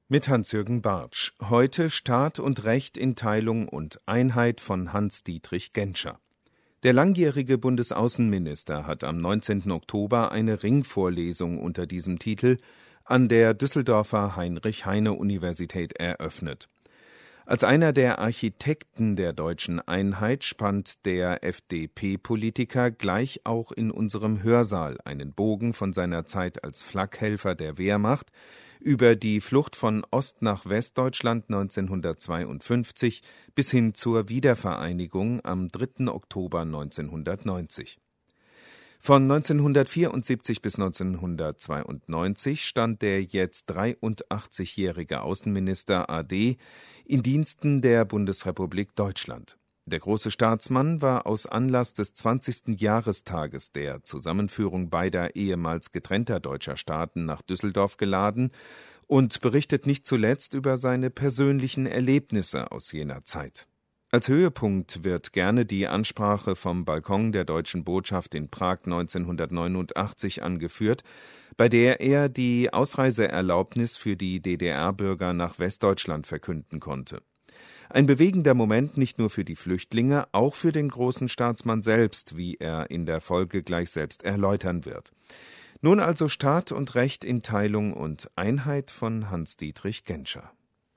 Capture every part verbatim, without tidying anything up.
Mit Hans-Jürgen Bartsch. Heute Staat und Recht in Teilung und Einheit von Hans-Dietrich Genscher. Der langjährige Bundesaußenminister hat am neunzehnten Oktober eine Ringvorlesung unter diesem Titel an der Düsseldorfer Heinrich-Heine-Universität eröffnet. Als einer der Architekten der deutschen Einheit spannt der F D P-Politiker gleich auch in unserem Hörsaal einen Bogen von seiner Zeit als Flakhelfer der Wehrmacht über die Flucht von Ost- nach Westdeutschland neunzehnhundertzweiundfünfzig bis hin zur Wiedervereinigung am dritten Oktober neunzehnhundertneunzig. Von neunzehnhundertvierundsiebzig bis neunzehnhundertzweiundneunzig stand der jetzt dreiundachtzigjährige Außenminister A D in Diensten der Bundesrepublik Deutschland. Der große Staatsmann war aus Anlass des zwanzigsten Jahrestages der Zusammenführung beider ehemals getrennter deutscher Staaten nach Düsseldorf geladen und berichtet nicht zuletzt über seine persönlichen Erlebnisse aus jener Zeit. Als Höhepunkt wird gerne die Ansprache vom Balkon der Deutschen Botschaft in Prag neunzehnhundertneunundachtzig angeführt, bei der er die Ausreiseerlaubnis für die D D R-Bürger nach Westdeutschland verkünden konnte. Ein bewegender Moment nicht nur für die Flüchtlinge, auch für den großen Staatsmann selbst, wie er in der Folge gleich selbst erläutern wird. Nun also Staat und Recht in Teilung und Einheit von Hans-Dietrich Genscher.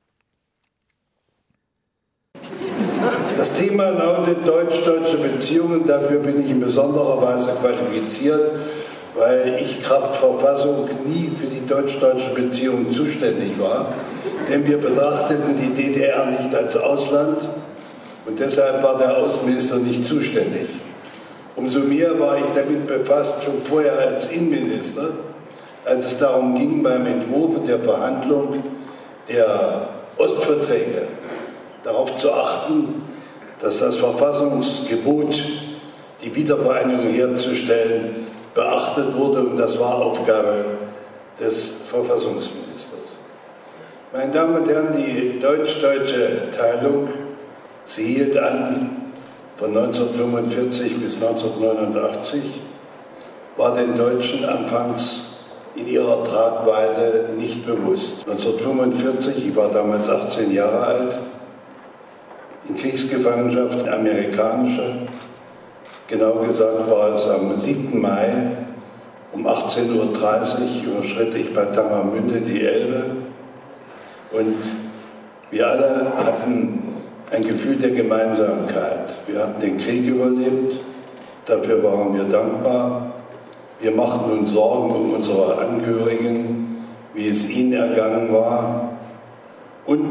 Das Thema lautet deutsch-deutsche Beziehungen. Dafür bin ich in besonderer Weise qualifiziert, weil ich Kraft Verfassung nie für die deutsch-deutschen Beziehungen zuständig war. Denn wir betrachteten die D D R nicht als Ausland und deshalb war der Außenminister nicht zuständig. Umso mehr war ich damit befasst, schon vorher als Innenminister, als es darum ging, beim Entwurf der Verhandlung der Ostverträge darauf zu achten, dass das Verfassungsgebot, die Wiedervereinigung herzustellen, beachtet wurde, und das war Aufgabe des Verfassungsministers. Meine Damen und Herren, die deutsch-deutsche Teilung, sie hielt an von neunzehnhundertfünfundvierzig bis neunzehnhundertneunundachtzig, war den Deutschen anfangs in ihrer Tragweite nicht bewusst. neunzehnhundertfünfundvierzig, ich war damals achtzehn Jahre alt, in Kriegsgefangenschaft, amerikanische. Genau gesagt war es am siebten Mai um achtzehn Uhr dreißig überschritt ich bei Tangermünde die Elbe. Und wir alle hatten ein Gefühl der Gemeinsamkeit. Wir hatten den Krieg überlebt, dafür waren wir dankbar. Wir machten uns Sorgen um unsere Angehörigen, wie es ihnen ergangen war. Und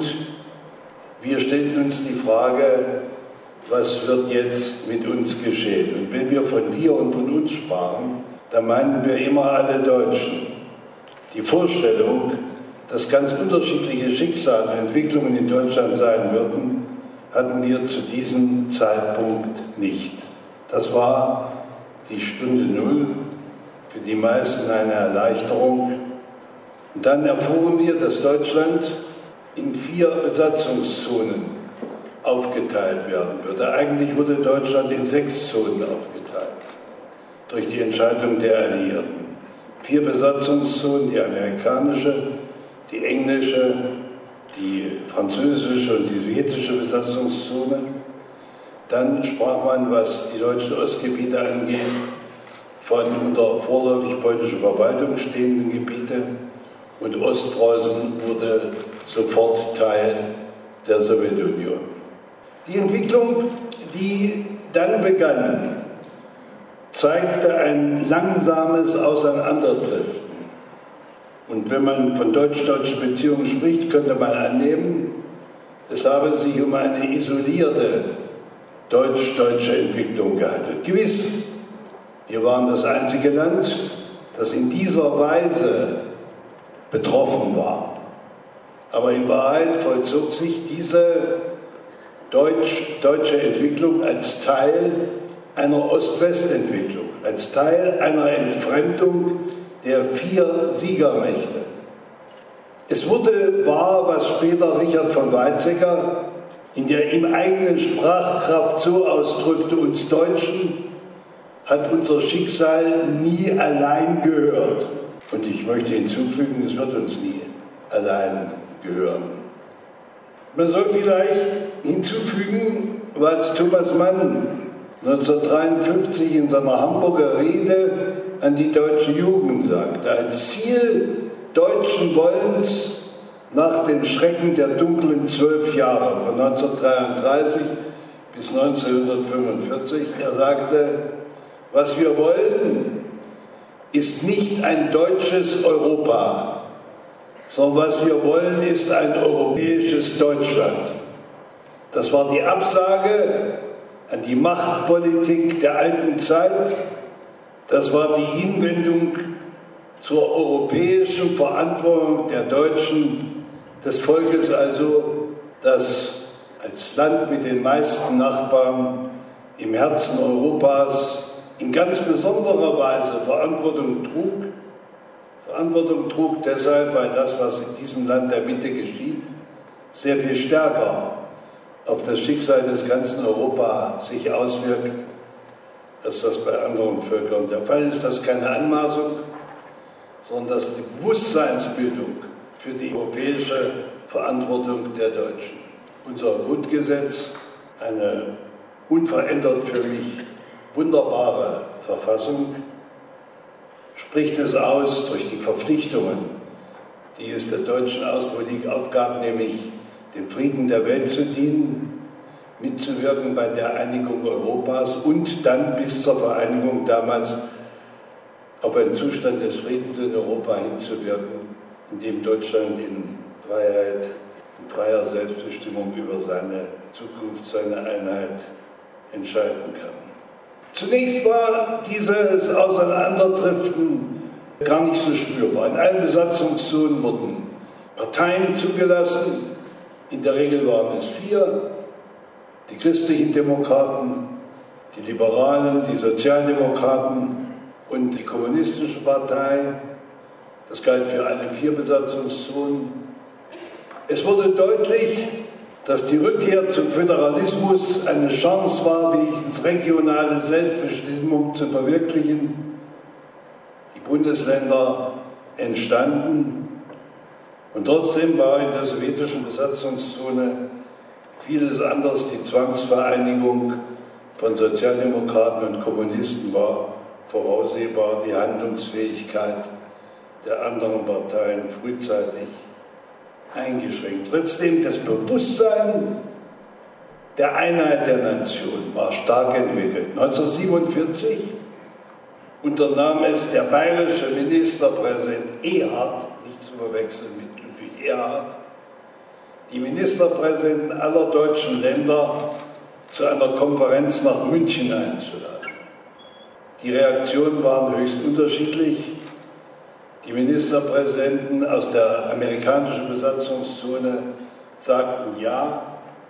wir stellten uns die Frage, was wird jetzt mit uns geschehen? Und wenn wir von wir und von uns sprachen, dann meinten wir immer alle Deutschen. Die Vorstellung, dass ganz unterschiedliche Schicksale und Entwicklungen in Deutschland sein würden, hatten wir zu diesem Zeitpunkt nicht. Das war die Stunde Null, für die meisten eine Erleichterung. Und dann erfuhren wir, dass Deutschland in vier Besatzungszonen aufgeteilt werden würde. Eigentlich wurde Deutschland in sechs Zonen aufgeteilt, durch die Entscheidung der Alliierten. Vier Besatzungszonen, die amerikanische, die englische, die französische und die sowjetische Besatzungszone. Dann sprach man, was die deutschen Ostgebiete angeht, von unter vorläufig polnischer Verwaltung stehenden Gebiete, und Ostpreußen wurde sofort Teil der Sowjetunion. Die Entwicklung, die dann begann, zeigte ein langsames Auseinanderdriften. Und wenn man von deutsch-deutschen Beziehungen spricht, könnte man annehmen, es habe sich um eine isolierte deutsch-deutsche Entwicklung gehandelt. Gewiss, wir waren das einzige Land, das in dieser Weise betroffen war. Aber in Wahrheit vollzog sich diese deutsch, deutsche Entwicklung als Teil einer Ost-West-Entwicklung, als Teil einer Entfremdung der vier Siegermächte. Es wurde wahr, was später Richard von Weizsäcker in der ihm eigenen Sprachkraft so ausdrückte: uns Deutschen hat unser Schicksal nie allein gehört. Und ich möchte hinzufügen, es wird uns nie allein gehören. Man soll vielleicht hinzufügen, was Thomas Mann neunzehnhundertdreiundfünfzig in seiner Hamburger Rede an die deutsche Jugend sagte: Ein Ziel deutschen Wollens nach den Schrecken der dunklen zwölf Jahre von neunzehnhundertdreiunddreißig bis neunzehnhundertfünfundvierzig. Er sagte: Was wir wollen, ist nicht ein deutsches Europa, sondern was wir wollen, ist ein europäisches Deutschland. Das war die Absage an die Machtpolitik der alten Zeit. Das war die Hinwendung zur europäischen Verantwortung der Deutschen, des Volkes also, das als Land mit den meisten Nachbarn im Herzen Europas in ganz besonderer Weise Verantwortung trug. Verantwortung trug deshalb, weil das, was in diesem Land der Mitte geschieht, sehr viel stärker auf das Schicksal des ganzen Europa sich auswirkt, als das bei anderen Völkern der Fall ist. Das ist keine Anmaßung, sondern das ist die Bewusstseinsbildung für die europäische Verantwortung der Deutschen. Unser Grundgesetz, eine unverändert für mich wunderbare Verfassung, spricht es aus durch die Verpflichtungen, die es der deutschen Außenpolitik aufgab, nämlich dem Frieden der Welt zu dienen, mitzuwirken bei der Einigung Europas und dann bis zur Vereinigung damals auf einen Zustand des Friedens in Europa hinzuwirken, in dem Deutschland in Freiheit, in freier Selbstbestimmung über seine Zukunft, seine Einheit entscheiden kann. Zunächst war dieses Auseinanderdriften gar nicht so spürbar. In allen Besatzungszonen wurden Parteien zugelassen. In der Regel waren es vier: die christlichen Demokraten, die Liberalen, die Sozialdemokraten und die Kommunistische Partei. Das galt für alle vier Besatzungszonen. Es wurde deutlich, dass die Rückkehr zum Föderalismus eine Chance war, wenigstens regionale Selbstbestimmung zu verwirklichen. Die Bundesländer entstanden und trotzdem war in der sowjetischen Besatzungszone vieles anders. Die Zwangsvereinigung von Sozialdemokraten und Kommunisten war voraussehbar, die Handlungsfähigkeit der anderen Parteien frühzeitig eingeschränkt. Trotzdem, das Bewusstsein der Einheit der Nation war stark entwickelt. neunzehnhundertsiebenundvierzig unternahm es der bayerische Ministerpräsident Erhard, nicht zu verwechseln mit Ludwig Erhard, die Ministerpräsidenten aller deutschen Länder zu einer Konferenz nach München einzuladen. Die Reaktionen waren höchst unterschiedlich. Die Ministerpräsidenten aus der amerikanischen Besatzungszone sagten ja,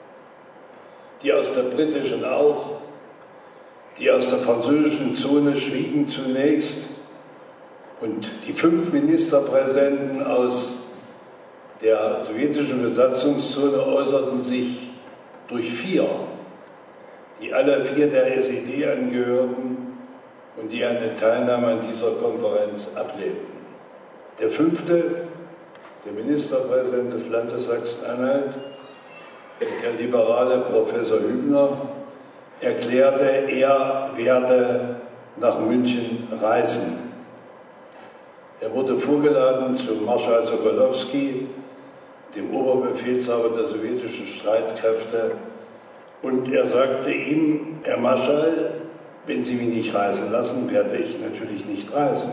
die aus der britischen auch, die aus der französischen Zone schwiegen zunächst und die fünf Ministerpräsidenten aus der sowjetischen Besatzungszone äußerten sich durch vier, die alle vier der S E D angehörten und die eine Teilnahme an dieser Konferenz ablehnten. Der fünfte, der Ministerpräsident des Landes Sachsen-Anhalt, der liberale Professor Hübner, erklärte, er werde nach München reisen. Er wurde vorgeladen zu Marschall Sokolowski, dem Oberbefehlshaber der sowjetischen Streitkräfte, und er sagte ihm: Herr Marschall, wenn Sie mich nicht reisen lassen, werde ich natürlich nicht reisen.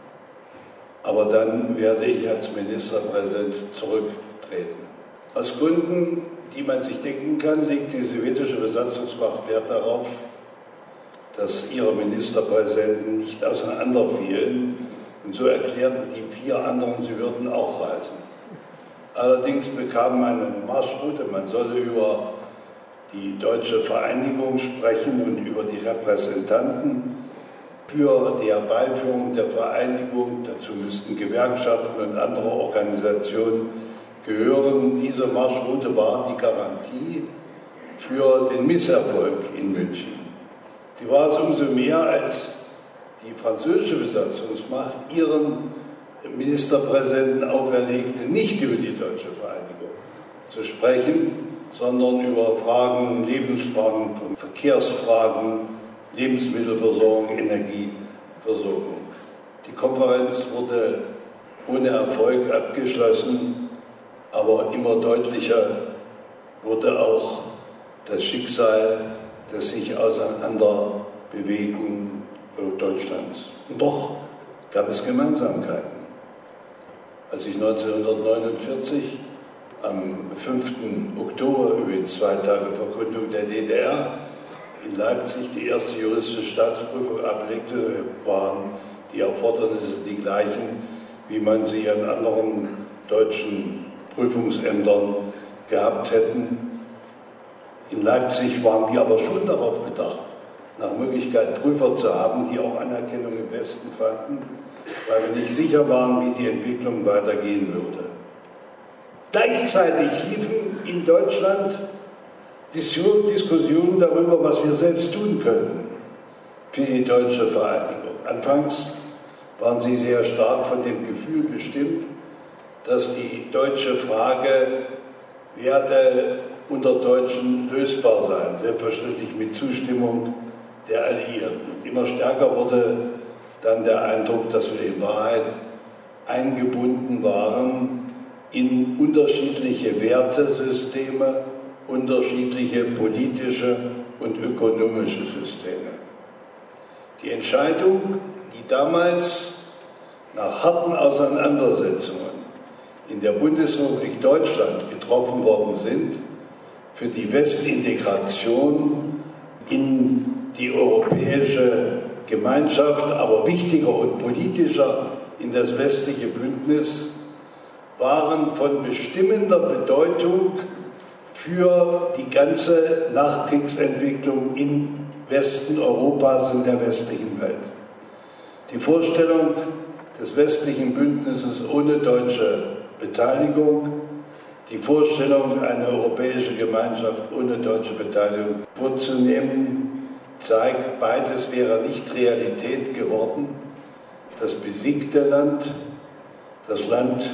Aber dann werde ich als Ministerpräsident zurücktreten. Aus Gründen, die man sich denken kann, legt die sowjetische Besatzungsmacht Wert darauf, dass ihre Ministerpräsidenten nicht auseinanderfielen. Und so erklärten die vier anderen, sie würden auch reisen. Allerdings bekam man eine Marschroute, man solle über die deutsche Vereinigung sprechen und über die Repräsentanten für die Herbeiführung der Vereinigung. Dazu müssten Gewerkschaften und andere Organisationen gehören. Diese Marschroute war die Garantie für den Misserfolg in München. Sie war es umso mehr, als die französische Besatzungsmacht ihren Ministerpräsidenten auferlegte, nicht über die deutsche Vereinigung zu sprechen, sondern über Fragen, Lebensfragen, Verkehrsfragen, Lebensmittelversorgung, Energieversorgung. Die Konferenz wurde ohne Erfolg abgeschlossen, aber immer deutlicher wurde auch das Schicksal des sich auseinanderbewegenden Deutschlands. Und doch gab es Gemeinsamkeiten. Als ich neunzehnhundertneunundvierzig am fünften Oktober, übrigens zwei Tage vor Gründung der D D R, in Leipzig die erste juristische Staatsprüfung ablegte, waren die Erfordernisse die gleichen, wie man sie an anderen deutschen Prüfungsämtern gehabt hätten. In Leipzig waren wir aber schon darauf bedacht, nach Möglichkeit Prüfer zu haben, die auch Anerkennung im Westen fanden, weil wir nicht sicher waren, wie die Entwicklung weitergehen würde. Gleichzeitig liefen in Deutschland Diskussionen darüber, was wir selbst tun könnten für die deutsche Vereinigung. Anfangs waren sie sehr stark von dem Gefühl bestimmt, dass die deutsche Frage werde unter Deutschen lösbar sein, selbstverständlich mit Zustimmung der Alliierten. Und immer stärker wurde dann der Eindruck, dass wir in Wahrheit eingebunden waren in unterschiedliche Wertesysteme, unterschiedliche politische und ökonomische Systeme. Die Entscheidung, die damals nach harten Auseinandersetzungen in der Bundesrepublik Deutschland getroffen worden sind, für die Westintegration in die europäische Gemeinschaft, aber wichtiger und politischer in das westliche Bündnis, waren von bestimmender Bedeutung für die ganze Nachkriegsentwicklung im Westen Europas und der westlichen Welt. Die Vorstellung des westlichen Bündnisses ohne deutsche Beteiligung, die Vorstellung, eine europäische Gemeinschaft ohne deutsche Beteiligung vorzunehmen, zeigt, beides wäre nicht Realität geworden. Das besiegte Land, das Land,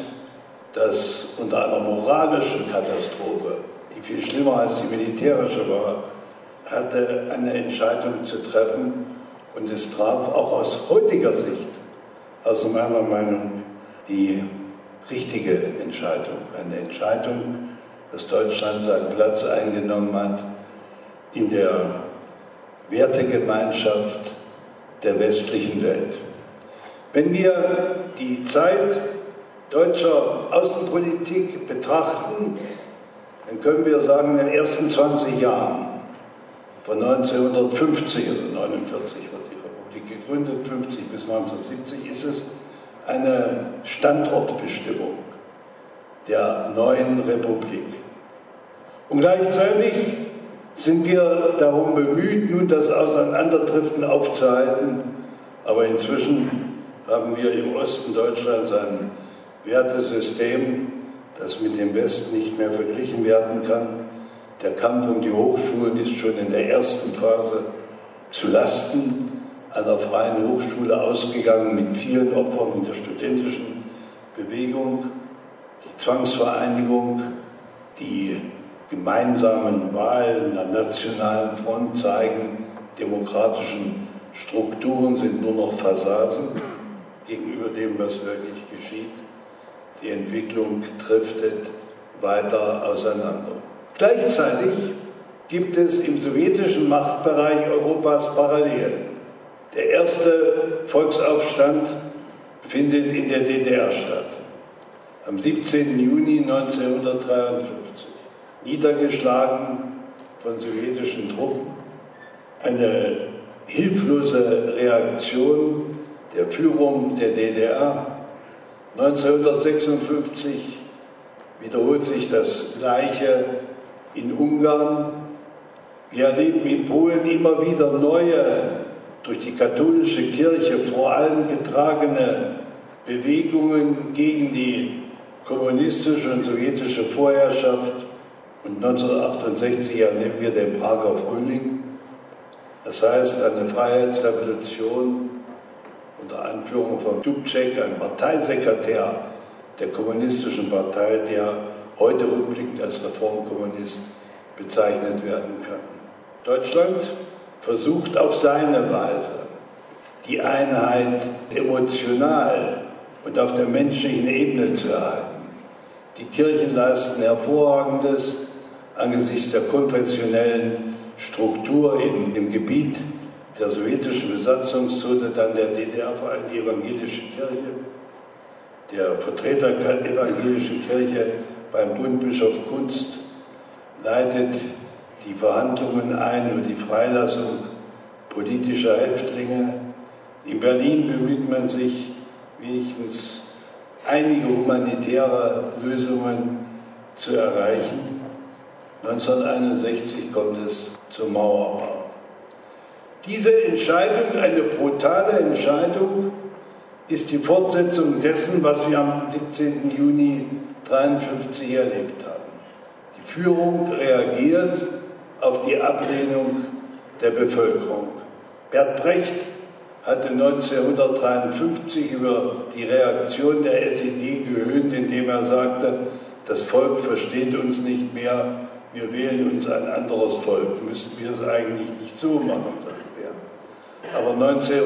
das unter einer moralischen Katastrophe, die viel schlimmer als die militärische war, hatte eine Entscheidung zu treffen, und es traf auch aus heutiger Sicht, aus meiner Meinung, die richtige Entscheidung. Eine Entscheidung, dass Deutschland seinen Platz eingenommen hat in der Wertegemeinschaft der westlichen Welt. Wenn wir die Zeit deutscher Außenpolitik betrachten, dann können wir sagen, in den ersten zwanzig Jahren, von neunzehnhundertfünfzig, also neunundvierzig wird die Republik gegründet, fünfzig bis neunzehnhundertsiebzig, ist es eine Standortbestimmung der neuen Republik. Und gleichzeitig sind wir darum bemüht, nun das Auseinanderdriften aufzuhalten, aber inzwischen haben wir im Osten Deutschlands ein Wertesystem, das mit dem Westen nicht mehr verglichen werden kann. Der Kampf um die Hochschulen ist schon in der ersten Phase zu Lasten einer freien Hochschule ausgegangen, mit vielen Opfern in der studentischen Bewegung. Die Zwangsvereinigung, die gemeinsamen Wahlen der Nationalen Front zeigen, demokratischen Strukturen sind nur noch Phasasen gegenüber dem, was wirklich geschieht. Die Entwicklung driftet weiter auseinander. Gleichzeitig gibt es im sowjetischen Machtbereich Europas Parallelen. Der erste Volksaufstand findet in der D D R statt, am siebzehnten Juni neunzehnhundertdreiundfünfzig. Niedergeschlagen von sowjetischen Truppen, eine hilflose Reaktion der Führung der D D R. neunzehnhundertsechsundfünfzig wiederholt sich das Gleiche in Ungarn. Wir erleben in Polen immer wieder neue, durch die katholische Kirche vor allem getragene Bewegungen gegen die kommunistische und sowjetische Vorherrschaft. Und neunzehnhundertachtundsechzig erleben wir den Prager Frühling. Das heißt, eine Freiheitsrevolution. Und unter Anführung von Dubček, ein Parteisekretär der Kommunistischen Partei, der heute rückblickend als Reformkommunist bezeichnet werden kann. Deutschland versucht auf seine Weise, die Einheit emotional und auf der menschlichen Ebene zu erhalten. Die Kirchen leisten Hervorragendes angesichts der konfessionellen Struktur in dem Gebiet der sowjetischen Besatzungszone, dann der D D R, vor allem die evangelische Kirche. Der Vertreter der evangelischen Kirche beim Bund Bischof Kunst leitet die Verhandlungen ein über die Freilassung politischer Häftlinge. In Berlin bemüht man sich, wenigstens einige humanitäre Lösungen zu erreichen. neunzehnhunderteinundsechzig kommt es zum Mauerbau. Diese Entscheidung, eine brutale Entscheidung, ist die Fortsetzung dessen, was wir am siebzehnten Juni neunzehnhundertdreiundfünfzig erlebt haben. Die Führung reagiert auf die Ablehnung der Bevölkerung. Bert Brecht hatte neunzehnhundertdreiundfünfzig über die Reaktion der S E D gehöhnt, indem er sagte, das Volk versteht uns nicht mehr, wir wählen uns ein anderes Volk. Müssen wir es eigentlich nicht so machen, sagt er. Aber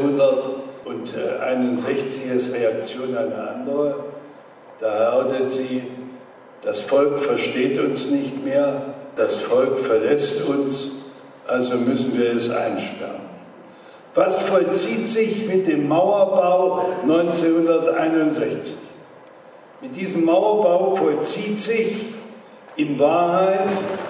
neunzehnhunderteinundsechzig ist Reaktion eine andere. Da lautet sie, das Volk versteht uns nicht mehr, das Volk verlässt uns, also müssen wir es einsperren. Was vollzieht sich mit dem Mauerbau neunzehnhunderteinundsechzig? Mit diesem Mauerbau vollzieht sich in Wahrheit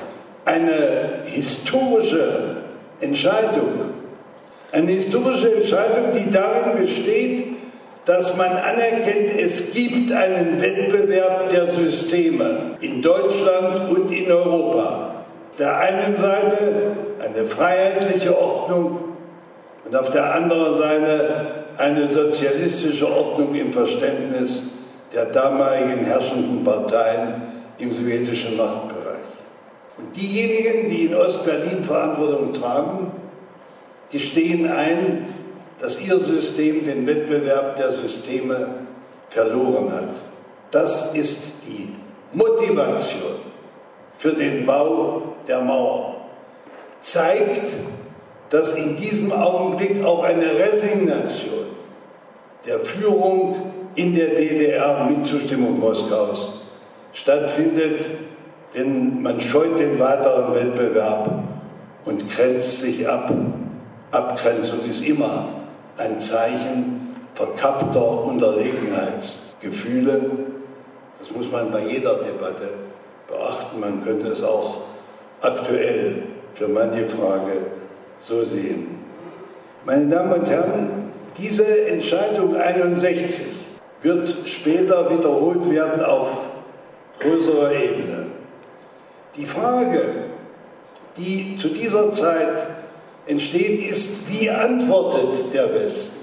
eine historische Entscheidung. Eine historische Entscheidung, die darin besteht, dass man anerkennt, es gibt einen Wettbewerb der Systeme in Deutschland und in Europa. Auf der einen Seite eine freiheitliche Ordnung und auf der anderen Seite eine sozialistische Ordnung im Verständnis der damaligen herrschenden Parteien im sowjetischen Machtbereich. Und diejenigen, die in Ostberlin Verantwortung tragen, gestehen ein, dass ihr System den Wettbewerb der Systeme verloren hat. Das ist die Motivation für den Bau der Mauer. Zeigt, dass in diesem Augenblick auch eine Resignation der Führung in der D D R mit Zustimmung Moskaus stattfindet, denn man scheut den weiteren Wettbewerb und grenzt sich ab. Abgrenzung ist immer ein Zeichen verkappter Unterlegenheitsgefühle. Das muss man bei jeder Debatte beachten. Man könnte es auch aktuell für manche Frage so sehen. Meine Damen und Herren, diese Entscheidung einundsechzig wird später wiederholt werden auf größerer Ebene. Die Frage, die zu dieser Zeit entsteht, ist, wie antwortet der Westen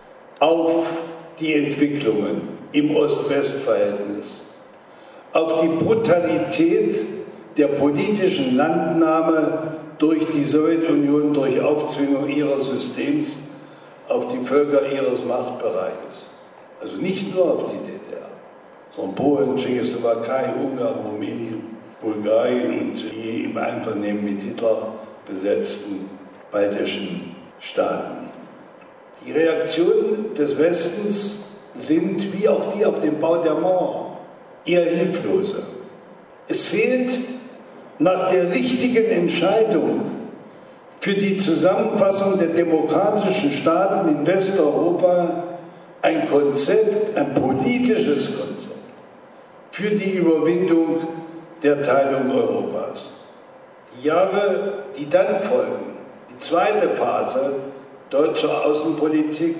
auf die Entwicklungen im Ost-West-Verhältnis, auf die Brutalität der politischen Landnahme durch die Sowjetunion, durch Aufzwingung ihres Systems auf die Völker ihres Machtbereiches. Also nicht nur auf die D D R, sondern Polen, Tschechoslowakei, Ungarn, Rumänien, Bulgarien und die im Einvernehmen mit Hitler besetzten baltischen Staaten. Die Reaktionen des Westens sind, wie auch die auf den Bau der Mauer, eher hilflose. Es fehlt nach der richtigen Entscheidung für die Zusammenfassung der demokratischen Staaten in Westeuropa ein Konzept, ein politisches Konzept für die Überwindung der Teilung Europas. Die Jahre, die dann folgen, die zweite Phase deutscher Außenpolitik,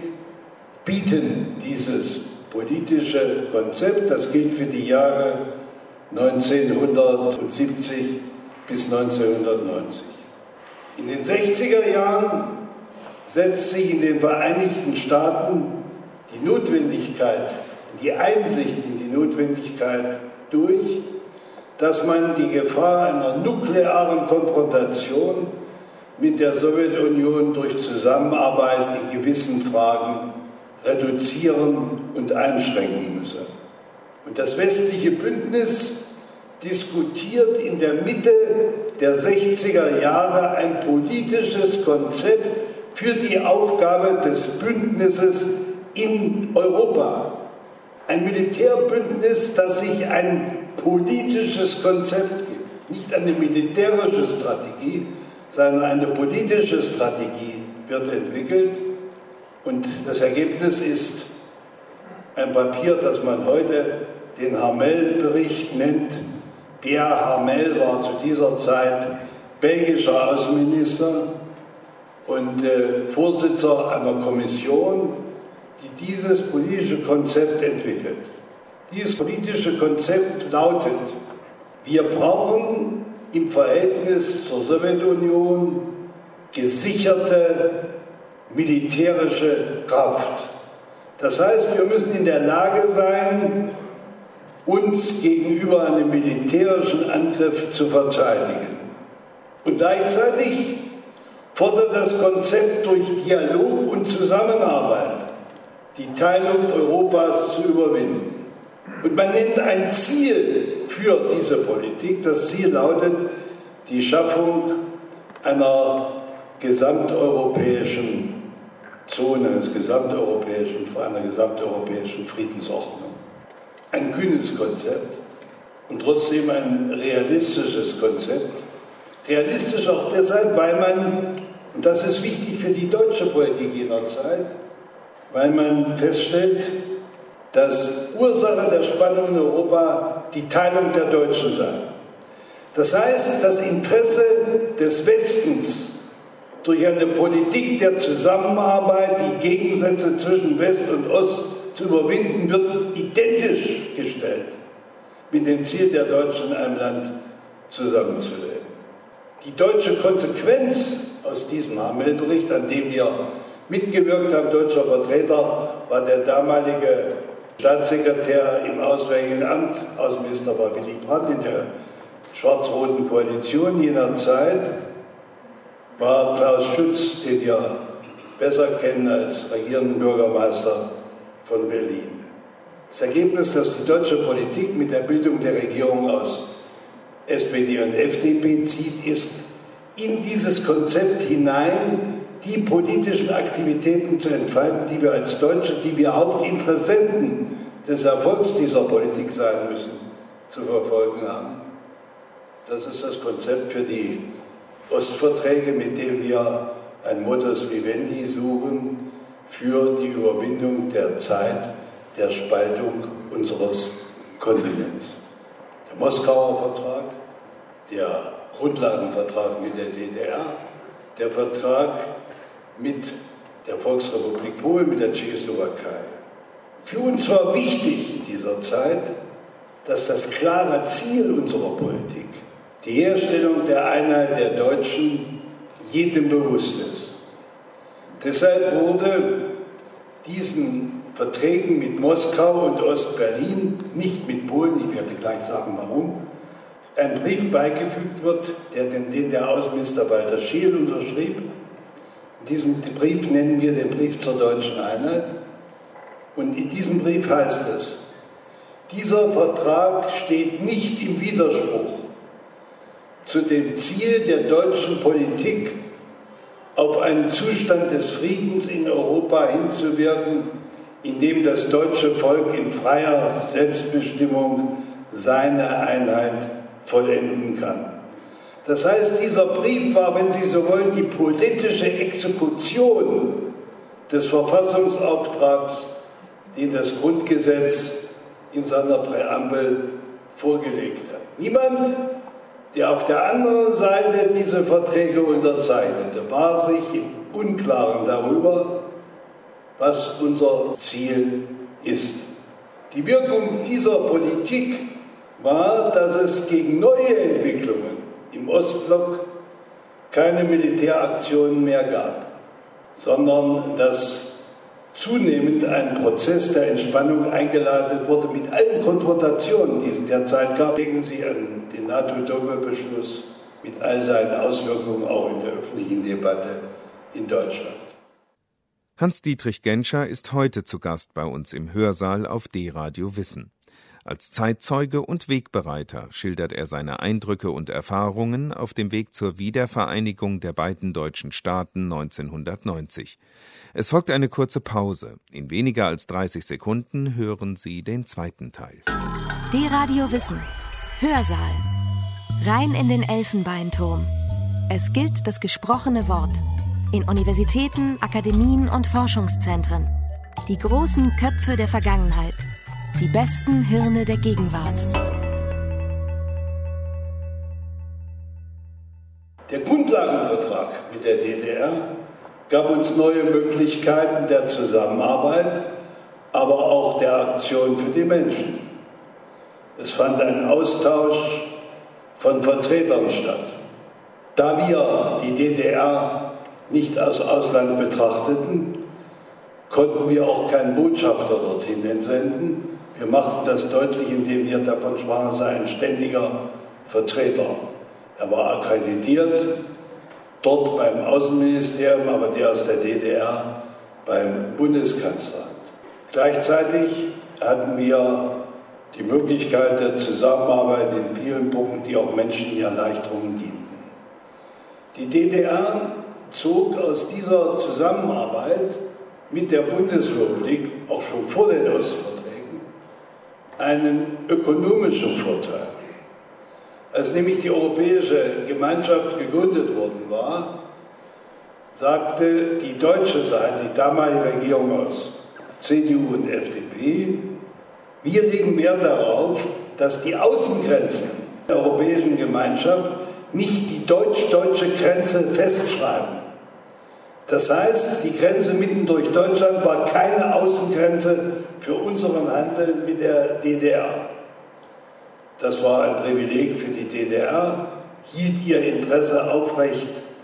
bieten dieses politische Konzept. Das gilt für die Jahre neunzehnhundertsiebzig bis neunzehnhundertneunzig. In den sechziger Jahren setzt sich in den Vereinigten Staaten die Notwendigkeit, die Einsicht in die Notwendigkeit durch, dass man die Gefahr einer nuklearen Konfrontation mit der Sowjetunion durch Zusammenarbeit in gewissen Fragen reduzieren und einschränken müsse. Und das westliche Bündnis diskutiert in der Mitte der sechziger Jahre ein politisches Konzept für die Aufgabe des Bündnisses in Europa. Ein Militärbündnis, das sich ein politisches Konzept gibt, nicht eine militärische Strategie, sondern eine politische Strategie wird entwickelt. Und das Ergebnis ist ein Papier, das man heute den Harmel-Bericht nennt. Pierre Harmel war zu dieser Zeit belgischer Außenminister und äh, Vorsitzender einer Kommission, die dieses politische Konzept entwickelt. Dieses politische Konzept lautet: Wir brauchen im Verhältnis zur Sowjetunion gesicherte militärische Kraft. Das heißt, wir müssen in der Lage sein, uns gegenüber einem militärischen Angriff zu verteidigen. Und gleichzeitig fordert das Konzept durch Dialog und Zusammenarbeit die Teilung Europas zu überwinden. Und man nennt ein Ziel für diese Politik. Das Ziel lautet die Schaffung einer gesamteuropäischen Zone, eines gesamteuropäischen, einer gesamteuropäischen Friedensordnung. Ein kühnes Konzept und trotzdem ein realistisches Konzept. Realistisch auch deshalb, weil man, und das ist wichtig für die deutsche Politik jener Zeit, weil man feststellt, dass Ursache der Spannung in Europa die Teilung der Deutschen sei. Das heißt, das Interesse des Westens durch eine Politik der Zusammenarbeit, die Gegensätze zwischen West und Ost zu überwinden, wird identisch gestellt mit dem Ziel der Deutschen, in einem Land zusammenzuleben. Die deutsche Konsequenz aus diesem Harmel-Bericht, an dem wir mitgewirkt haben, deutscher Vertreter, war der damalige Staatssekretär im Auswärtigen Amt, Außenminister war Willy Brandt, in der schwarz-roten Koalition jener Zeit, war Klaus Schütz, den wir besser kennen als regierenden Bürgermeister von Berlin. Das Ergebnis, das die deutsche Politik mit der Bildung der Regierung aus S P D und F D P zieht, ist, in dieses Konzept hinein die politischen Aktivitäten zu entfalten, die wir als Deutsche, die wir Hauptinteressenten des Erfolgs dieser Politik sein müssen, zu verfolgen haben. Das ist das Konzept für die Ostverträge, mit dem wir ein Modus vivendi suchen für die Überwindung der Zeit der Spaltung unseres Kontinents. Der Moskauer Vertrag, der Grundlagenvertrag mit der D D R, der Vertrag mit der Volksrepublik Polen, mit der Tschechoslowakei. Für uns war wichtig in dieser Zeit, dass das klare Ziel unserer Politik, die Herstellung der Einheit der Deutschen, jedem bewusst ist. Deshalb wurde diesen Verträgen mit Moskau und Ostberlin, nicht mit Polen, ich werde gleich sagen warum, ein Brief beigefügt wird, der, den, den der Außenminister Walter Scheel unterschrieb. In diesem Brief nennen wir den Brief zur deutschen Einheit. Und in diesem Brief heißt es: Dieser Vertrag steht nicht im Widerspruch zu dem Ziel der deutschen Politik, auf einen Zustand des Friedens in Europa hinzuwirken, in dem das deutsche Volk in freier Selbstbestimmung seine Einheit vollenden kann. Das heißt, dieser Brief war, wenn Sie so wollen, die politische Exekution des Verfassungsauftrags, den das Grundgesetz in seiner Präambel vorgelegt hat. Niemand, der auf der anderen Seite diese Verträge unterzeichnete, war sich im Unklaren darüber, was unser Ziel ist. Die Wirkung dieser Politik war, dass es gegen neue Entwicklungen im Ostblock keine Militäraktionen mehr gab, sondern dass zunehmend ein Prozess der Entspannung eingeleitet wurde mit allen Konfrontationen, die es derzeit gab. Denken Sie an den NATO-Doppelbeschluss mit all seinen Auswirkungen auch in der öffentlichen Debatte in Deutschland. Hans-Dietrich Genscher ist heute zu Gast bei uns im Hörsaal auf D-Radio Wissen. Als Zeitzeuge und Wegbereiter schildert er seine Eindrücke und Erfahrungen auf dem Weg zur Wiedervereinigung der beiden deutschen Staaten neunzehnhundertneunzig. Es folgt eine kurze Pause. In weniger als dreißig Sekunden hören Sie den zweiten Teil. D-Radio Wissen. Hörsaal. Rein in den Elfenbeinturm. Es gilt das gesprochene Wort. In Universitäten, Akademien und Forschungszentren. Die großen Köpfe der Vergangenheit. Die besten Hirne der Gegenwart. Der Grundlagenvertrag mit der D D R gab uns neue Möglichkeiten der Zusammenarbeit, aber auch der Aktion für die Menschen. Es fand ein Austausch von Vertretern statt. Da wir die D D R nicht als Ausland betrachteten, konnten wir auch keinen Botschafter dorthin entsenden. Wir machten das deutlich, indem wir davon sprachen, es sei ein ständiger Vertreter. Er war akkreditiert, dort beim Außenministerium, aber der aus der D D R beim Bundeskanzleramt. Gleichzeitig hatten wir die Möglichkeit der Zusammenarbeit in vielen Punkten, die auch Menschen Erleichterungen dienten. Die D D R zog aus dieser Zusammenarbeit mit der Bundesrepublik, auch schon vor den Ostverträgen, einen ökonomischen Vorteil. Als nämlich die Europäische Gemeinschaft gegründet worden war, sagte die deutsche Seite, die damalige Regierung aus C D U und F D P, wir legen Wert darauf, dass die Außengrenzen der Europäischen Gemeinschaft nicht die deutsch-deutsche Grenze festschreiben. Das heißt, die Grenze mitten durch Deutschland war keine Außengrenze für unseren Handel mit der D D R. Das war ein Privileg für die D D R, hielt ihr Interesse aufrecht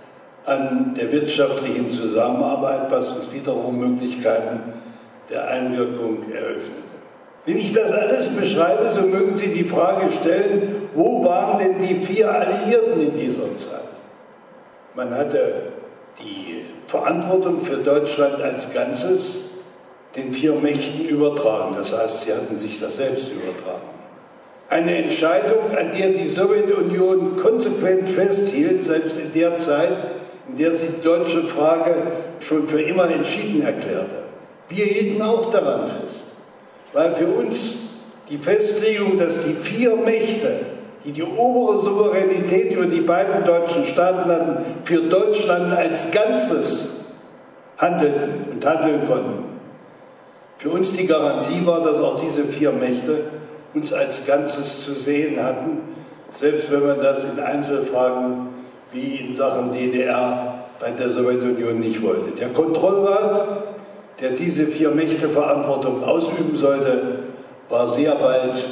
an der wirtschaftlichen Zusammenarbeit, was uns wiederum Möglichkeiten der Einwirkung eröffnete. Wenn ich das alles beschreibe, so mögen Sie die Frage stellen, wo waren denn die vier Alliierten in dieser Zeit? Man hatte die Verantwortung für Deutschland als Ganzes den vier Mächten übertragen. Das heißt, sie hatten sich das selbst übertragen. Eine Entscheidung, an der die Sowjetunion konsequent festhielt, selbst in der Zeit, in der sie die deutsche Frage schon für immer entschieden erklärte. Wir hielten auch daran fest, weil für uns die Festlegung, dass die vier Mächte, die die obere Souveränität über die beiden deutschen Staaten hatten, für Deutschland als Ganzes handelten und handeln konnten. Für uns die Garantie war, dass auch diese vier Mächte uns als Ganzes zu sehen hatten, selbst wenn man das in Einzelfragen wie in Sachen D D R bei der Sowjetunion nicht wollte. Der Kontrollrat, der diese vier Mächte Verantwortung ausüben sollte, war sehr bald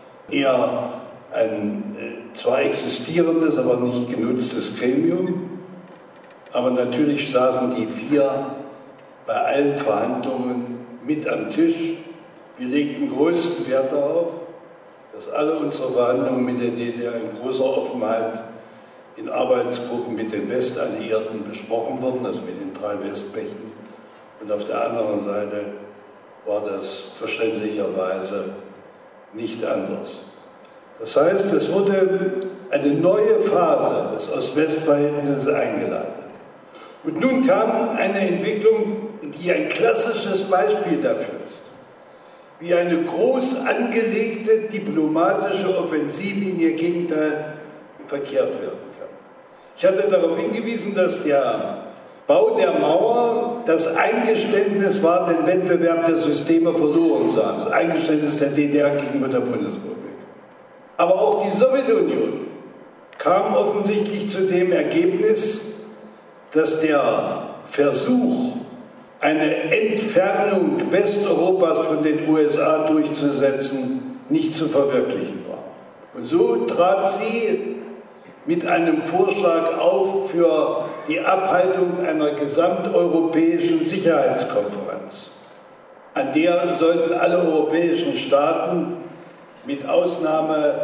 eher ein äh, zwar existierendes, aber nicht genutztes Gremium. Aber natürlich saßen die vier bei allen Verhandlungen mit am Tisch. Wir legten größten Wert darauf, dass alle unsere Verhandlungen mit der D D R in großer Offenheit in Arbeitsgruppen mit den Westalliierten besprochen wurden, also mit den drei Westmächten. Und auf der anderen Seite war das verständlicherweise nicht anders. Das heißt, es wurde eine neue Phase des Ost-West-Verhältnisses eingeleitet. Und nun kam eine Entwicklung, die ein klassisches Beispiel dafür ist, wie eine groß angelegte diplomatische Offensive in ihr Gegenteil verkehrt werden kann. Ich hatte darauf hingewiesen, dass der Bau der Mauer das Eingeständnis war, den Wettbewerb der Systeme verloren zu haben. Das Eingeständnis der D D R gegenüber der Bundesrepublik. Aber auch die Sowjetunion kam offensichtlich zu dem Ergebnis, dass der Versuch, eine Entfernung Westeuropas von den U S A durchzusetzen, nicht zu verwirklichen war. Und so trat sie mit einem Vorschlag auf für die Abhaltung einer gesamteuropäischen Sicherheitskonferenz. An der sollten alle europäischen Staaten mit Ausnahme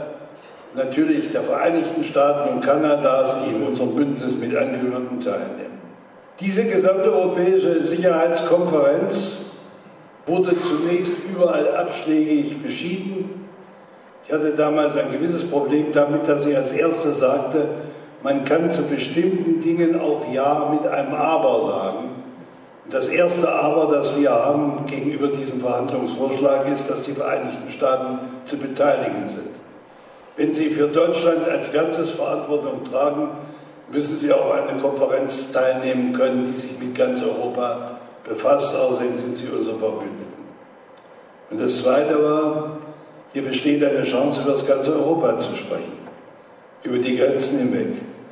natürlich der Vereinigten Staaten und Kanadas, die in unserem Bündnis mit angehörten, teilnehmen. Diese gesamteuropäische Sicherheitskonferenz wurde zunächst überall abschlägig beschieden. Ich hatte damals ein gewisses Problem damit, dass ich als Erstes sagte, man kann zu bestimmten Dingen auch Ja mit einem Aber sagen. Und das erste Aber, das wir haben gegenüber diesem Verhandlungsvorschlag, ist, dass die Vereinigten Staaten zu beteiligen sind. Wenn sie für Deutschland als Ganzes Verantwortung tragen, müssen sie auch an einer Konferenz teilnehmen können, die sich mit ganz Europa befasst, außerdem sind sie unsere Verbündeten. Und das Zweite war, hier besteht eine Chance, über das ganze Europa zu sprechen, über die Grenzen hinweg.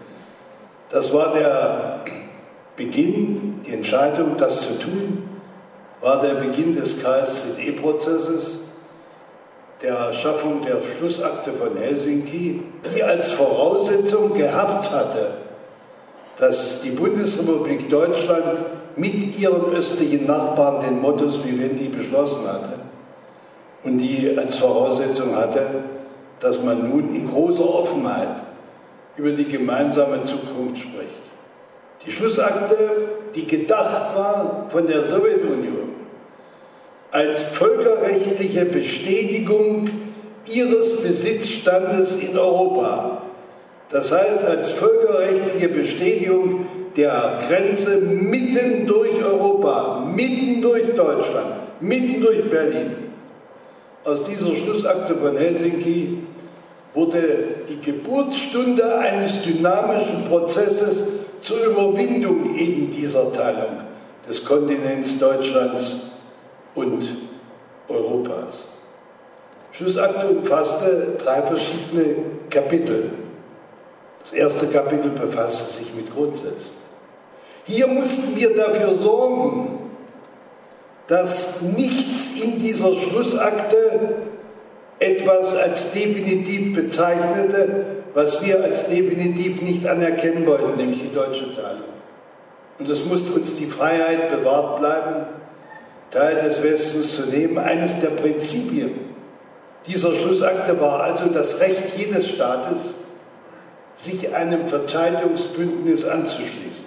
Das war der Beginn, die Entscheidung, das zu tun, war der Beginn des K S Z E-Prozesses, der Schaffung der Schlussakte von Helsinki, die als Voraussetzung gehabt hatte, dass die Bundesrepublik Deutschland mit ihren östlichen Nachbarn den Modus Vivendi beschlossen hatte und die als Voraussetzung hatte, dass man nun in großer Offenheit über die gemeinsame Zukunft spricht. Die Schlussakte, die gedacht war von der Sowjetunion als völkerrechtliche Bestätigung ihres Besitzstandes in Europa, das heißt als völkerrechtliche Bestätigung der Grenze mitten durch Europa, mitten durch Deutschland, mitten durch Berlin. Aus dieser Schlussakte von Helsinki wurde die Geburtsstunde eines dynamischen Prozesses zur Überwindung eben dieser Teilung des Kontinents Deutschlands und Europas. Schlussakte umfasste drei verschiedene Kapitel. Das erste Kapitel befasste sich mit Grundsätzen. Hier mussten wir dafür sorgen, dass nichts in dieser Schlussakte etwas als definitiv bezeichnete, was wir als definitiv nicht anerkennen wollten, nämlich die deutsche Teilung. Und es musste uns die Freiheit bewahrt bleiben, Teil des Westens zu nehmen. Eines der Prinzipien dieser Schlussakte war also das Recht jedes Staates, sich einem Verteidigungsbündnis anzuschließen.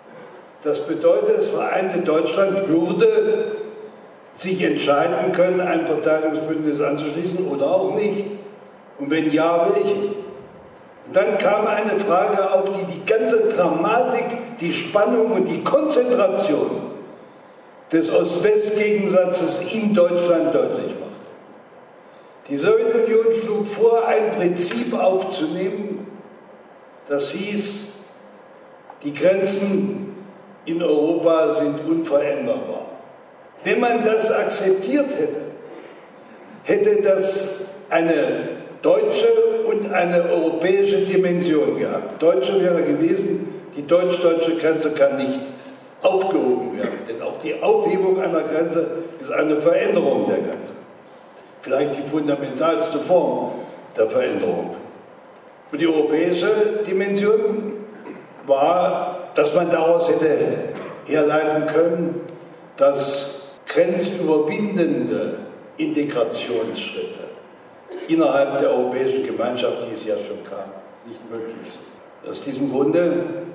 Das bedeutet, das vereinte Deutschland würde sich entscheiden können, ein Verteidigungsbündnis anzuschließen oder auch nicht. Und wenn ja, welche? Und dann kam eine Frage auf, die die ganze Dramatik, die Spannung und die Konzentration des Ost-West-Gegensatzes in Deutschland deutlich machte. Die Sowjetunion schlug vor, ein Prinzip aufzunehmen, das hieß, die Grenzen in Europa sind unveränderbar. Wenn man das akzeptiert hätte, hätte das eine deutsche und eine europäische Dimension gehabt. Deutsche wäre gewesen, die deutsch-deutsche Grenze kann nicht aufgehoben werden, denn auch die Aufhebung einer Grenze ist eine Veränderung der Grenze. Vielleicht die fundamentalste Form der Veränderung. Und die europäische Dimension war, dass man daraus hätte herleiten können, dass grenzüberwindende Integrationsschritte innerhalb der europäischen Gemeinschaft, die es ja schon gab, nicht möglich sind. Aus diesem Grunde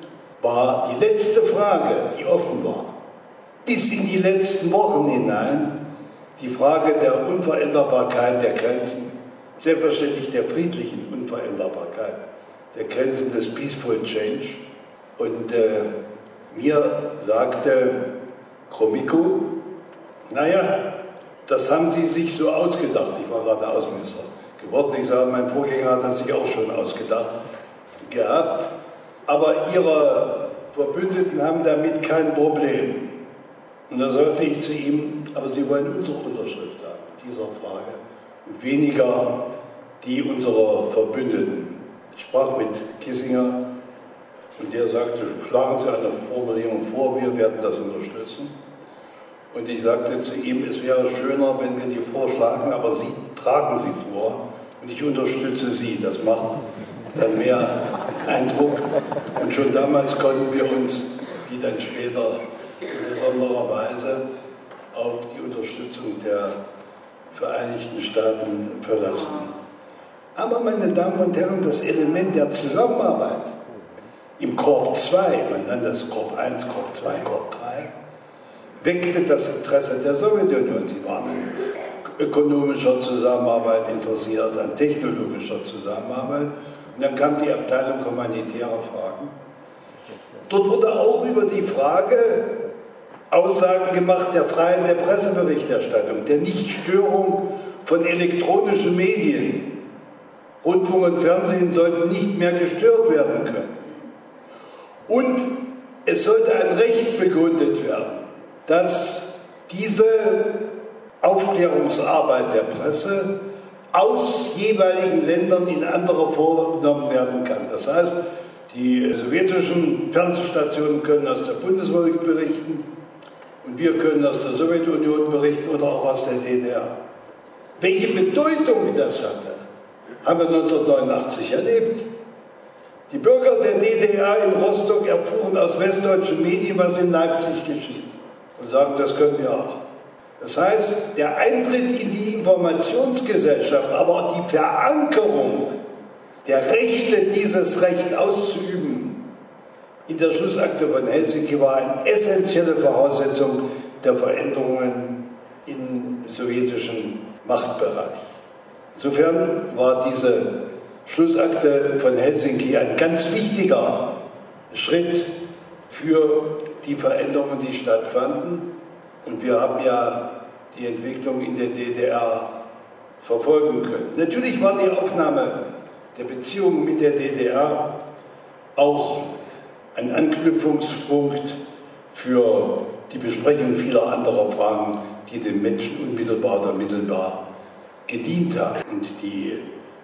war die letzte Frage, die offen war, bis in die letzten Wochen hinein, die Frage der Unveränderbarkeit der Grenzen, selbstverständlich der friedlichen Unveränderbarkeit der Grenzen des Peaceful Change. Und äh, mir sagte Gromyko, naja, das haben Sie sich so ausgedacht. Ich war gerade Außenminister geworden. Ich sage, mein Vorgänger hat das sich auch schon ausgedacht gehabt. Aber Ihre Verbündeten haben damit kein Problem. Und da sagte ich zu ihm, aber Sie wollen unsere Unterschrift haben in dieser Frage und weniger die unserer Verbündeten. Ich sprach mit Kissinger und der sagte, schlagen Sie eine Formulierung vor, wir werden das unterstützen. Und ich sagte zu ihm, es wäre schöner, wenn wir die vorschlagen, aber Sie tragen sie vor und ich unterstütze Sie. Das macht dann mehr Eindruck. Und schon damals konnten wir uns, wie dann später in besonderer Weise, auf die Unterstützung der Vereinigten Staaten verlassen. Aber, meine Damen und Herren, das Element der Zusammenarbeit im Korb zwei, man nannte das Korb eins, Korb zwei, Korb drei, weckte das Interesse der Sowjetunion. Sie waren an ökonomischer Zusammenarbeit interessiert, an technologischer Zusammenarbeit. Und dann kam die Abteilung humanitäre Fragen. Dort wurde auch über die Frage Aussagen gemacht der Freiheit der Presseberichterstattung, der Nichtstörung von elektronischen Medien. Rundfunk und Fernsehen sollten nicht mehr gestört werden können. Und es sollte ein Recht begründet werden, dass diese Aufklärungsarbeit der Presse aus jeweiligen Ländern in andere vorgenommen werden kann. Das heißt, die sowjetischen Fernsehstationen können aus der Bundesrepublik berichten und wir können aus der Sowjetunion berichten oder auch aus der D D R. Welche Bedeutung das hatte, haben wir neunzehnhundertneunundachtzig erlebt. Die Bürger der D D R in Rostock erfuhren aus westdeutschen Medien, was in Leipzig geschieht und sagen, das können wir auch. Das heißt, der Eintritt in die Informationsgesellschaft, aber auch die Verankerung der Rechte, dieses Recht auszuüben, in der Schlussakte von Helsinki war eine essentielle Voraussetzung der Veränderungen im sowjetischen Machtbereich. Insofern war diese Schlussakte von Helsinki ein ganz wichtiger Schritt für die Veränderungen, die stattfanden. Und wir haben ja die Entwicklung in der D D R verfolgen können. Natürlich war die Aufnahme der Beziehungen mit der D D R auch ein Anknüpfungspunkt für die Besprechung vieler anderer Fragen, die den Menschen unmittelbar oder mittelbar gedient haben. Und die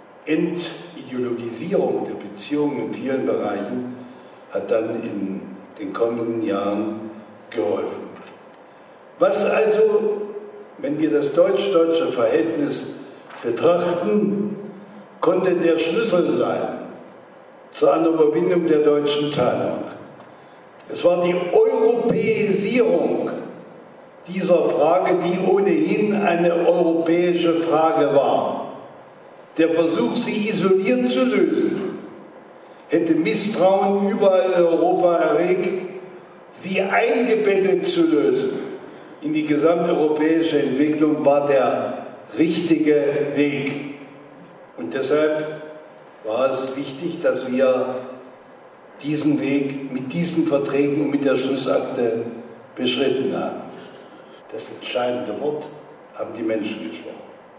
Entideologisierung der Beziehungen in vielen Bereichen hat dann in den kommenden Jahren geholfen. Was also, wenn wir das deutsch-deutsche Verhältnis betrachten, konnte der Schlüssel sein zu einer Überwindung der deutschen Teilung? Es war die Europäisierung dieser Frage, die ohnehin eine europäische Frage war. Der Versuch, sie isoliert zu lösen, hätte Misstrauen überall in Europa erregt. Sie eingebettet zu lösen in die gesamte europäische Entwicklung war der richtige Weg. Und deshalb war es wichtig, dass wir diesen Weg mit diesen Verträgen und mit der Schlussakte beschritten haben. Das entscheidende Wort haben die Menschen gesprochen.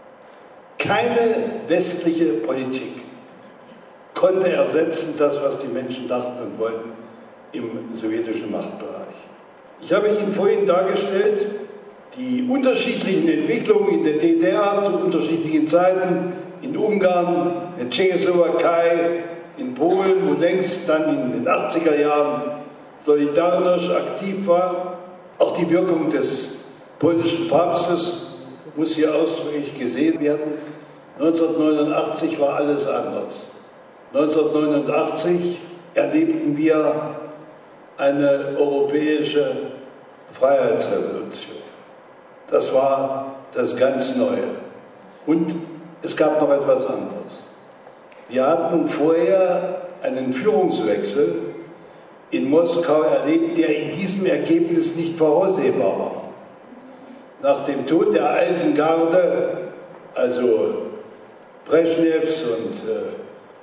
Keine westliche Politik konnte ersetzen das, was die Menschen dachten und wollten im sowjetischen Machtbereich. Ich habe Ihnen vorhin dargestellt, die unterschiedlichen Entwicklungen in der D D R zu unterschiedlichen Zeiten, in Ungarn, in der Tschechoslowakei, in Polen, wo längst dann in den achtziger Jahren Solidarność aktiv war. Auch die Wirkung des polnischen Papstes muss hier ausdrücklich gesehen werden. neunzehnhundertneunundachtzig war alles anders. neunzehnhundertneunundachtzig erlebten wir eine europäische Freiheitsrevolution. Das war das ganz Neue. Und es gab noch etwas anderes. Wir hatten vorher einen Führungswechsel in Moskau erlebt, der in diesem Ergebnis nicht voraussehbar war. Nach dem Tod der alten Garde, also Breschnews und äh,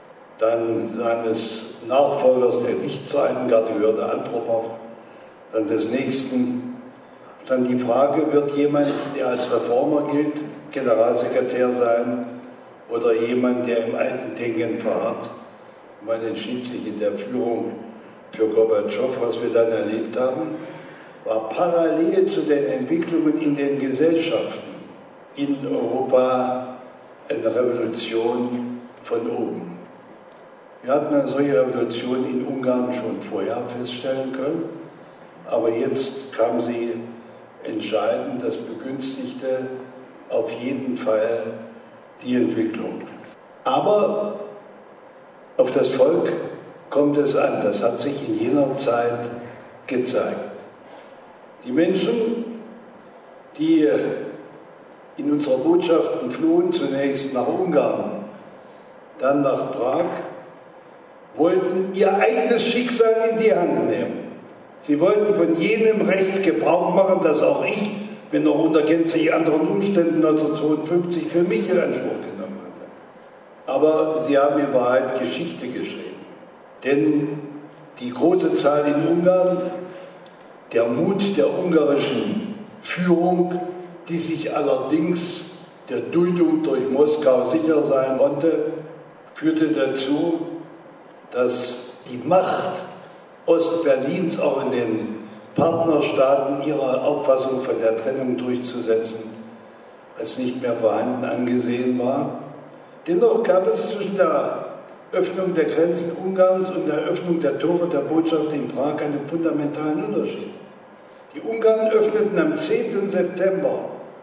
dann seines Nachfolgers, der nicht zur alten Garde gehörte, Andropow, dann des nächsten, stand die Frage, wird jemand, der als Reformer gilt, Generalsekretär sein oder jemand, der im alten Denken verharrt? Man entschied sich in der Führung für Gorbatschow. Was wir dann erlebt haben, war parallel zu den Entwicklungen in den Gesellschaften in Europa eine Revolution von oben. Wir hatten eine solche Revolution in Ungarn schon vorher feststellen können, aber jetzt kam sie entscheidend, das begünstigte auf jeden Fall die Entwicklung. Aber auf das Volk kommt es an, das hat sich in jener Zeit gezeigt. Die Menschen, die in unserer Botschaften flohen, zunächst nach Ungarn, dann nach Prag, wollten ihr eigenes Schicksal in die Hand nehmen. Sie wollten von jenem Recht Gebrauch machen, das auch ich, wenn auch unter gänzlich anderen Umständen neunzehnhundertzweiundfünfzig für mich in Anspruch genommen hatte. Aber sie haben in Wahrheit Geschichte geschrieben. Denn die große Zahl in Ungarn, der Mut der ungarischen Führung, die sich allerdings der Duldung durch Moskau sicher sein konnte, führte dazu, dass die Macht Ostberlins auch in den Partnerstaaten ihre Auffassung von der Trennung durchzusetzen als nicht mehr vorhanden angesehen war. Dennoch gab es zwischen der Öffnung der Grenzen Ungarns und der Öffnung der Tore der Botschaft in Prag einen fundamentalen Unterschied. Die Ungarn öffneten am zehnten September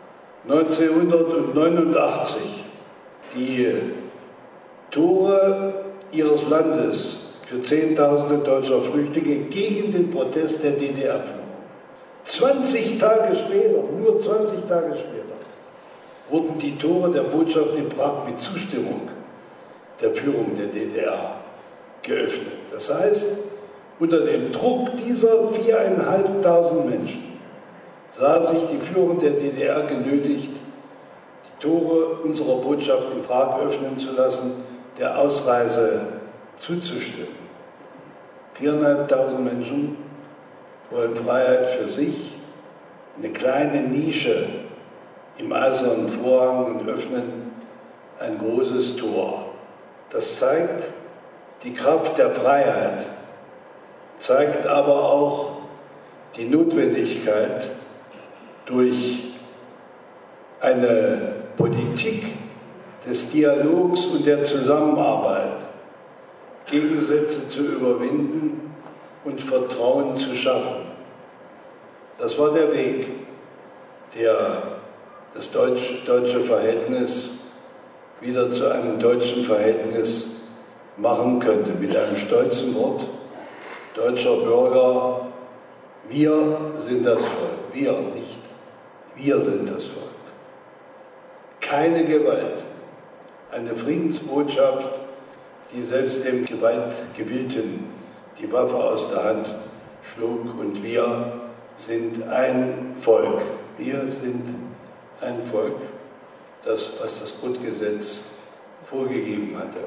neunzehnhundertneunundachtzig die Tore ihres Landes für Zehntausende deutscher Flüchtlinge gegen den Protest der D D R-Führung. zwanzig Tage später, nur zwanzig Tage später, wurden die Tore der Botschaft in Prag mit Zustimmung der Führung der D D R geöffnet. Das heißt, unter dem Druck dieser viereinhalbtausend Menschen sah sich die Führung der D D R genötigt, die Tore unserer Botschaft in Prag öffnen zu lassen, der Ausreise zuzustimmen. Viereinhalbtausend Menschen wollen Freiheit für sich, eine kleine Nische im eisernen Vorhang und öffnen ein großes Tor. Das zeigt die Kraft der Freiheit, zeigt aber auch die Notwendigkeit, durch eine Politik des Dialogs und der Zusammenarbeit Gegensätze zu überwinden und Vertrauen zu schaffen. Das war der Weg, der das deutsch-deutsche Verhältnis wieder zu einem deutschen Verhältnis machen könnte. Mit einem stolzen Wort, deutscher Bürger, wir sind das Volk, wir nicht. Wir sind das Volk. Keine Gewalt. Eine Friedensbotschaft, die selbst dem Gewaltgewillten die Waffe aus der Hand schlug. Und wir sind ein Volk. Wir sind ein Volk, das, was das Grundgesetz vorgegeben hatte.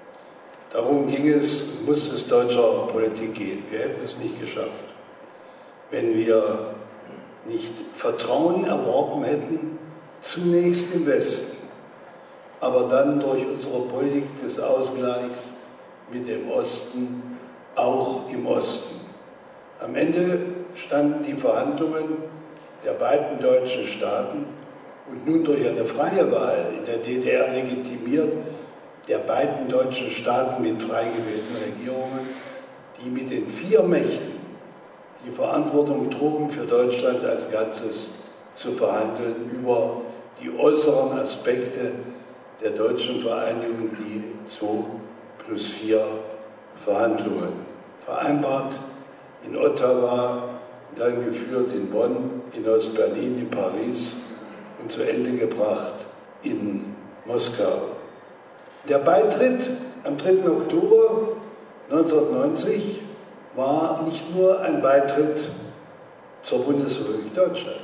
Darum ging es, muss es deutscher Politik gehen. Wir hätten es nicht geschafft, wenn wir nicht Vertrauen erworben hätten, zunächst im Westen, aber dann durch unsere Politik des Ausgleichs mit dem Osten, auch im Osten. Am Ende standen die Verhandlungen der beiden deutschen Staaten und nun durch eine freie Wahl in der D D R legitimiert, der beiden deutschen Staaten mit frei gewählten Regierungen, die mit den vier Mächten die Verantwortung trugen, für Deutschland als Ganzes zu verhandeln über die äußeren Aspekte der deutschen Vereinigung, die zwei plus vier Verhandlungen. Vereinbart in Ottawa, dann geführt in Bonn, in Ostberlin, in Paris und zu Ende gebracht in Moskau. Der Beitritt am dritten Oktober neunzehnhundertneunzig war nicht nur ein Beitritt zur Bundesrepublik Deutschland.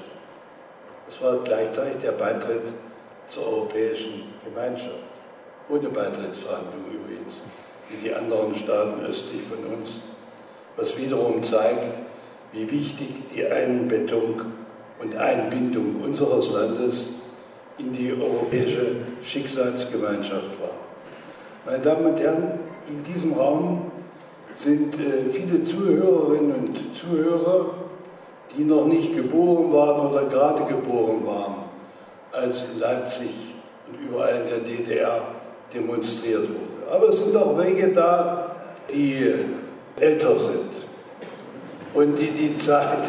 Es war gleichzeitig der Beitritt zur Europäischen Gemeinschaft. Ohne Beitrittsverhandlungen übrigens, wie die anderen Staaten östlich von uns. Was wiederum zeigt, wie wichtig die Einbettung und Einbindung unseres Landes in die europäische Schicksalsgemeinschaft war. Meine Damen und Herren, in diesem Raum sind äh, viele Zuhörerinnen und Zuhörer, die noch nicht geboren waren oder gerade geboren waren, als in Leipzig und überall in der D D R demonstriert wurde. Aber es sind auch welche da, die älter sind und die die Zeit,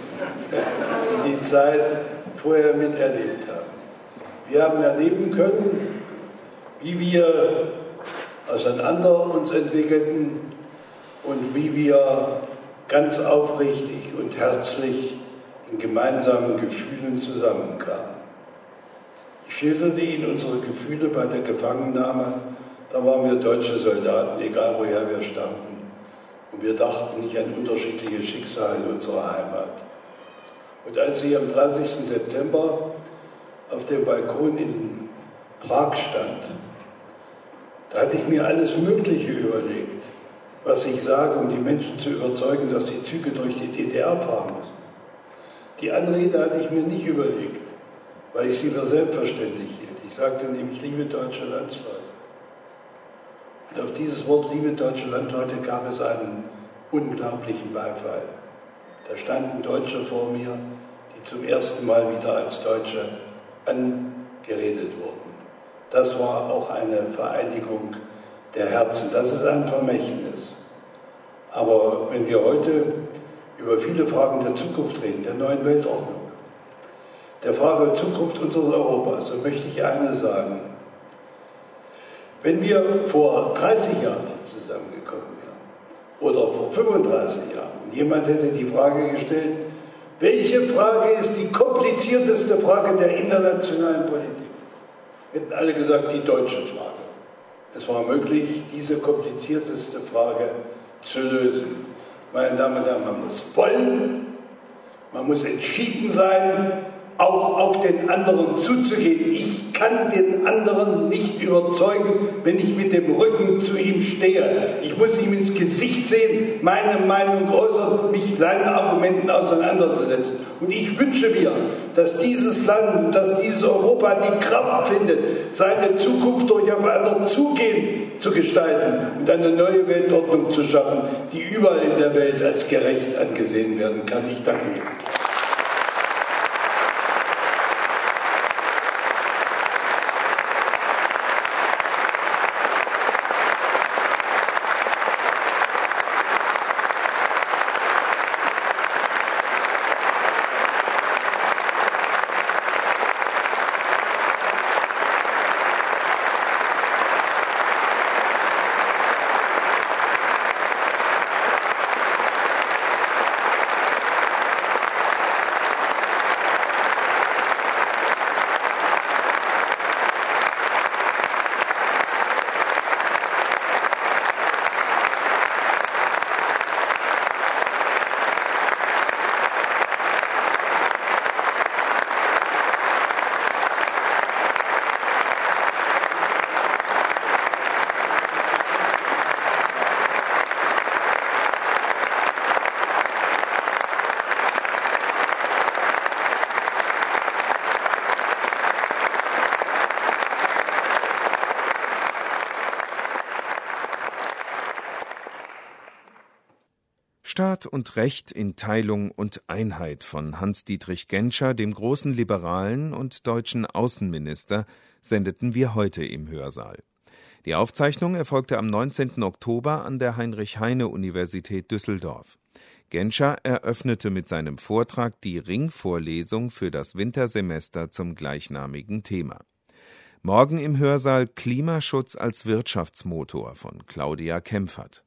die, die Zeit vorher miterlebt haben. Wir haben erleben können, wie wir auseinander uns entwickelten und wie wir ganz aufrichtig und herzlich in gemeinsamen Gefühlen zusammenkamen. Ich schilderte Ihnen unsere Gefühle bei der Gefangennahme. Da waren wir deutsche Soldaten, egal woher wir stammten. Und wir dachten nicht an unterschiedliche Schicksale in unserer Heimat. Und als ich am dreißigsten September auf dem Balkon in Prag stand, da hatte ich mir alles Mögliche überlegt, was ich sage, um die Menschen zu überzeugen, dass die Züge durch die D D R fahren müssen. Die Anrede hatte ich mir nicht überlegt, weil ich sie für selbstverständlich hielt. Ich sagte nämlich, liebe deutsche Landsleute. Und auf dieses Wort, liebe deutsche Landsleute, gab es einen unglaublichen Beifall. Da standen Deutsche vor mir, die zum ersten Mal wieder als Deutsche angeredet wurden. Das war auch eine Vereinigung der Herzen. Das ist ein Vermächtnis. Aber wenn wir heute über viele Fragen der Zukunft reden, der neuen Weltordnung, der Frage der Zukunft unseres Europas, so möchte ich eines sagen. Wenn wir vor dreißig Jahren hier zusammengekommen wären oder vor fünfunddreißig Jahren und jemand hätte die Frage gestellt, welche Frage ist die komplizierteste Frage der internationalen Politik, hätten alle gesagt, die deutsche Frage. Es war möglich, diese komplizierteste Frage zu lösen. Meine Damen und Herren, man muss wollen, man muss entschieden sein, auch auf den anderen zuzugehen. Ich kann den anderen nicht überzeugen, wenn ich mit dem Rücken zu ihm stehe. Ich muss ihm ins Gesicht sehen, meine Meinung äußern, mich seinen Argumenten auseinanderzusetzen. Und ich wünsche mir, dass dieses Land, dass dieses Europa die Kraft findet, seine Zukunft durch aufeinander zugehen zu gestalten und eine neue Weltordnung zu schaffen, die überall in der Welt als gerecht angesehen werden kann. Ich danke Ihnen. Staat und Recht in Teilung und Einheit von Hans-Dietrich Genscher, dem großen Liberalen und deutschen Außenminister, sendeten wir heute im Hörsaal. Die Aufzeichnung erfolgte am neunzehnten Oktober an der Heinrich-Heine-Universität Düsseldorf. Genscher eröffnete mit seinem Vortrag die Ringvorlesung für das Wintersemester zum gleichnamigen Thema. Morgen im Hörsaal Klimaschutz als Wirtschaftsmotor von Claudia Kempfert.